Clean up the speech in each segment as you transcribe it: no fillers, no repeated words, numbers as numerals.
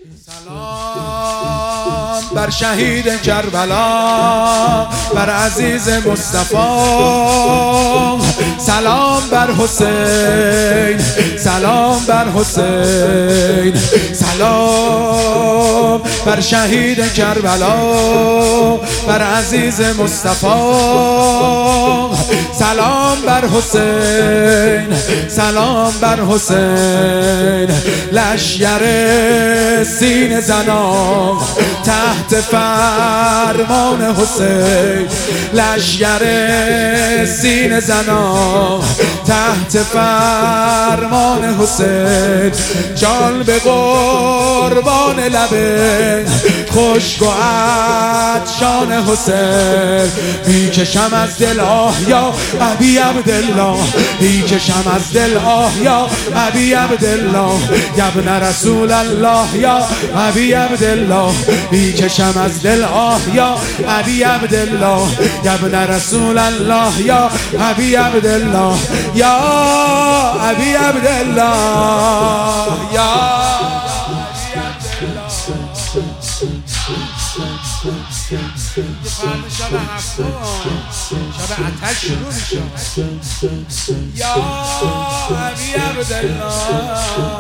سلام بر شهید کربلا، بر عزیز مصطفی. سلام بر حسین، سلام بر حسین. سلام بر شهید کربلا، بر عزیز مصطفی. سلام بر حسین، سلام بر حسین. لشکر سینه زنان تحت فرمان حسین، لشکر سینه زنان تحت فرمان حسین. جان به قربان لبه خشک و عطشان حسین. میکشم از دل آه یا ابی عبدالله، میکشم از دل آه یا ابی عبدالله. ابن رسول الله یا ابی عبدالله، میکشم از دل آه یا ابی عبدالله. ابن رسول الله یا ابی عبدالله، یا ابی عبدالله، یا شب هفتم شب آتش شروع میشه. یا ابی عبدالله.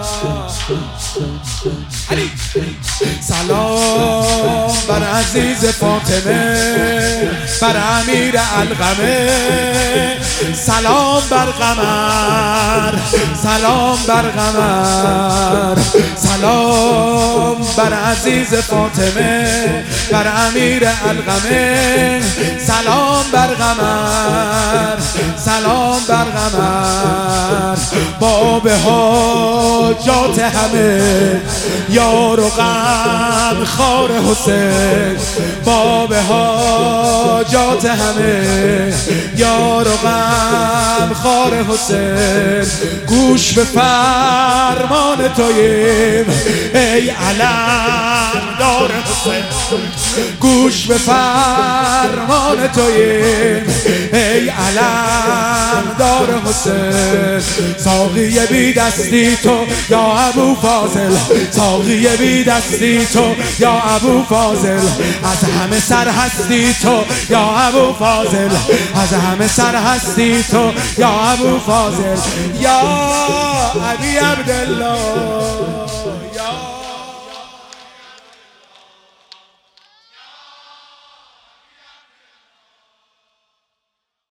سلام بر عزیز فاطمه، بر امیر القمه. سلام بر قمر، سلام بر قمر. سلام بر عزیز فاطمه، بر امیر القمه. سلام بر قمر، سلام بر قمر. باب حاجات همه یار و غم خار حسین، باب حاجات همه یار و غم خار حسین. گوش به فرمان توییم ای علم دار حسین، گوش به فرمان توییم ای علم دار حسین. ساقی بی دستی تو یا ابو فاضل، ساقی بی دستی تو یا ابو فاضل. از همه سر هستی تو یا ابو فاضل، از همه سر هستی تو یا ابو فاضل. یا ابی عبدالله.